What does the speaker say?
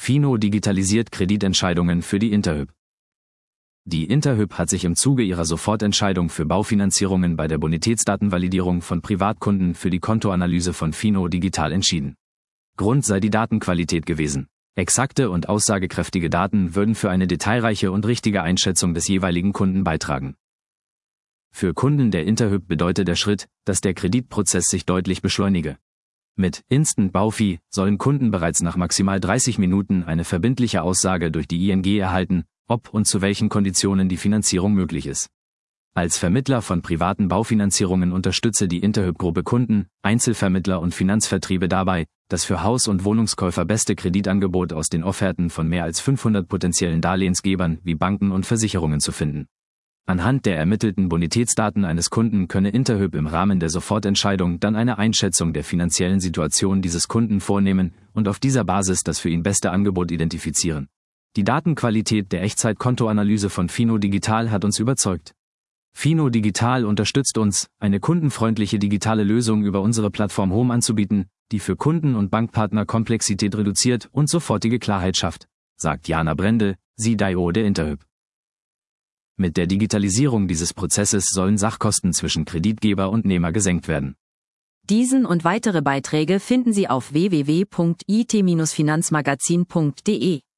Fino digitalisiert Kreditentscheidungen für die Interhyp. Die Interhyp hat sich im Zuge ihrer Sofortentscheidung für Baufinanzierungen bei der Bonitätsdatenvalidierung von Privatkunden für die Kontoanalyse von Fino digital entschieden. Grund sei die Datenqualität gewesen. Exakte und aussagekräftige Daten würden für eine detailreiche und richtige Einschätzung des jeweiligen Kunden beitragen. Für Kunden der Interhyp bedeutet der Schritt, dass der Kreditprozess sich deutlich beschleunige. Mit Instant Baufi sollen Kunden bereits nach maximal 30 Minuten eine verbindliche Aussage durch die ING erhalten, ob und zu welchen Konditionen die Finanzierung möglich ist. Als Vermittler von privaten Baufinanzierungen unterstütze die Interhyp-Gruppe Kunden, Einzelvermittler und Finanzvertriebe dabei, das für Haus- und Wohnungskäufer beste Kreditangebot aus den Offerten von mehr als 500 potenziellen Darlehensgebern wie Banken und Versicherungen zu finden. Anhand der ermittelten Bonitätsdaten eines Kunden könne Interhyp im Rahmen der Sofortentscheidung dann eine Einschätzung der finanziellen Situation dieses Kunden vornehmen und auf dieser Basis das für ihn beste Angebot identifizieren. Die Datenqualität der Echtzeit-Kontoanalyse von Fino Digital hat uns überzeugt. Fino Digital unterstützt uns, eine kundenfreundliche digitale Lösung über unsere Plattform Home anzubieten, die für Kunden und Bankpartner Komplexität reduziert und sofortige Klarheit schafft, sagt Jana Brendel, CDIO der Interhyp. Mit der Digitalisierung dieses Prozesses sollen Sachkosten zwischen Kreditgeber und Nehmer gesenkt werden. Diesen und weitere Beiträge finden Sie auf www.it-finanzmagazin.de.